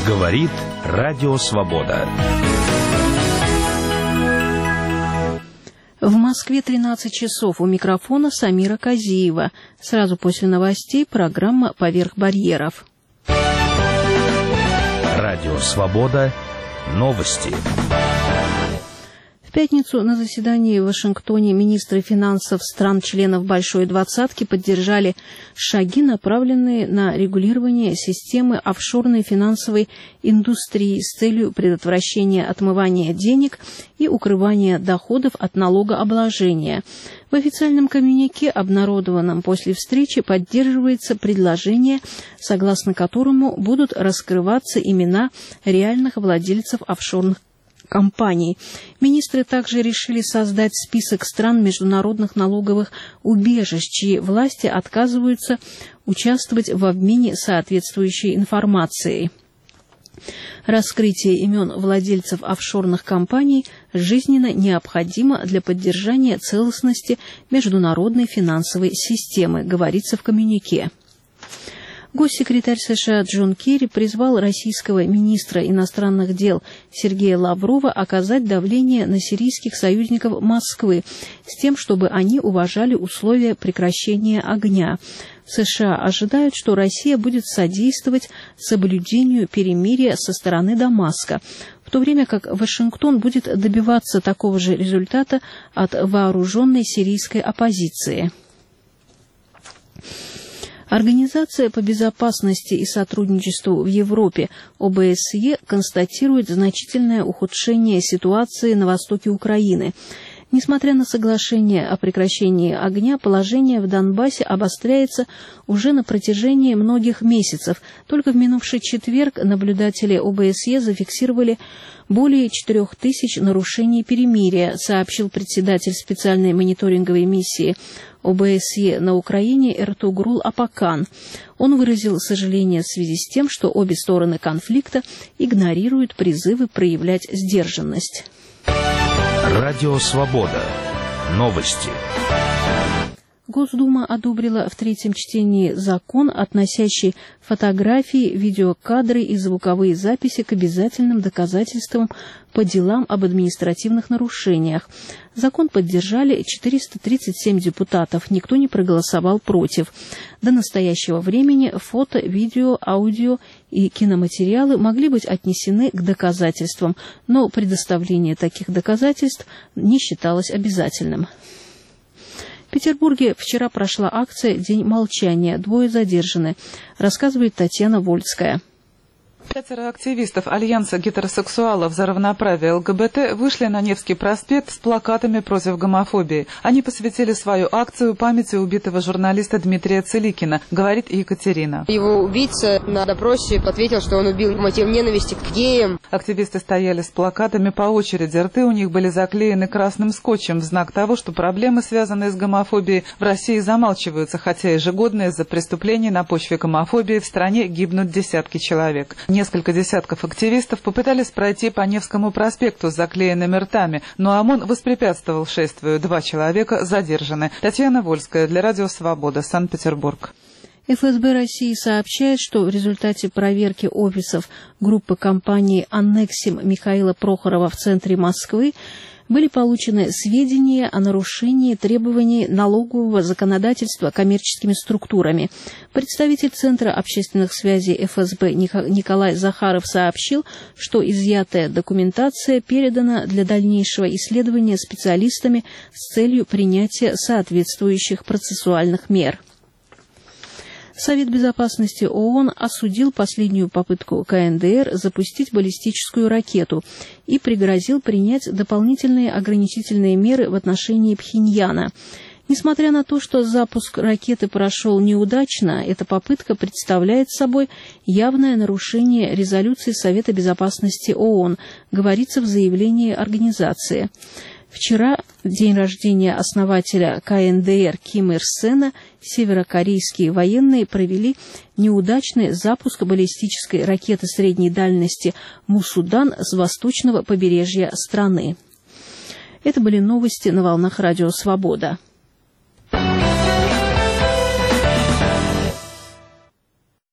Говорит Радио Свобода. В Москве 13 часов. У микрофона Самира Казиева. Сразу после новостей программа «Поверх барьеров». Радио Свобода. Новости. В пятницу на заседании в Вашингтоне министры финансов стран-членов Большой Двадцатки поддержали шаги, направленные на регулирование системы офшорной финансовой индустрии с целью предотвращения отмывания денег и укрывания доходов от налогообложения. В официальном коммюнике, обнародованном после встречи, поддерживается предложение, согласно которому будут раскрываться имена реальных владельцев офшорных компаний. Министры также решили создать список стран международных налоговых убежищ, чьи власти отказываются участвовать в обмене соответствующей информацией. Раскрытие имен владельцев офшорных компаний жизненно необходимо для поддержания целостности международной финансовой системы, говорится в коммюнике. Госсекретарь США Джон Керри призвал российского министра иностранных дел Сергея Лаврова оказать давление на сирийских союзников Москвы с тем, чтобы они уважали условия прекращения огня. США ожидают, что Россия будет содействовать соблюдению перемирия со стороны Дамаска, в то время как Вашингтон будет добиваться такого же результата от вооруженной сирийской оппозиции. Организация по безопасности и сотрудничеству в Европе ОБСЕ констатирует значительное ухудшение ситуации на востоке Украины. Несмотря на соглашение о прекращении огня, положение в Донбассе обостряется уже на протяжении многих месяцев. Только в минувший четверг наблюдатели ОБСЕ зафиксировали более 4000 нарушений перемирия, сообщил председатель специальной мониторинговой миссии ОБСЕ на Украине Эртугрул Апакан. Он выразил сожаление в связи с тем, что обе стороны конфликта игнорируют призывы проявлять сдержанность. Радио Свобода. Новости. Госдума одобрила в третьем чтении закон, относящий фотографии, видеокадры и звуковые записи к обязательным доказательствам по делам об административных нарушениях. Закон поддержали 437 депутатов, никто не проголосовал против. До настоящего времени фото, видео, аудио и киноматериалы могли быть отнесены к доказательствам, но предоставление таких доказательств не считалось обязательным. В Петербурге вчера прошла акция «День молчания». 2 задержаны, рассказывает Татьяна Вольская. 5 активистов Альянса гетеросексуалов за равноправие ЛГБТ вышли на Невский проспект с плакатами против гомофобии. Они посвятили свою акцию памяти убитого журналиста Дмитрия Целикина, говорит Екатерина. Его убийца на допросе ответил, что он убил мотив ненависти к геям. Активисты стояли с плакатами по очереди. Рты у них были заклеены красным скотчем в знак того, что проблемы, связанные с гомофобией, в России замалчиваются, хотя ежегодно из-за преступлений на почве гомофобии в стране гибнут десятки человек. Несколько десятков активистов попытались пройти по Невскому проспекту с заклеенными ртами, но ОМОН воспрепятствовал шествию. 2 человека задержаны. Татьяна Вольская для Радио Свобода, Санкт-Петербург. ФСБ России сообщает, что в результате проверки офисов группы компании «Аннексим» Михаила Прохорова в центре Москвы были получены сведения о нарушении требований налогового законодательства коммерческими структурами. Представитель Центра общественных связей ФСБ Николай Захаров сообщил, что изъятая документация передана для дальнейшего исследования специалистами с целью принятия соответствующих процессуальных мер. Совет безопасности ООН осудил последнюю попытку КНДР запустить баллистическую ракету и пригрозил принять дополнительные ограничительные меры в отношении Пхеньяна. Несмотря на то, что запуск ракеты прошел неудачно, эта попытка представляет собой явное нарушение резолюции Совета безопасности ООН, говорится в заявлении организации. Вчера, в день рождения основателя КНДР Ким Ир Сена, северокорейские военные провели неудачный запуск баллистической ракеты средней дальности «Мусудан» с восточного побережья страны. Это были новости на волнах Радио Свобода.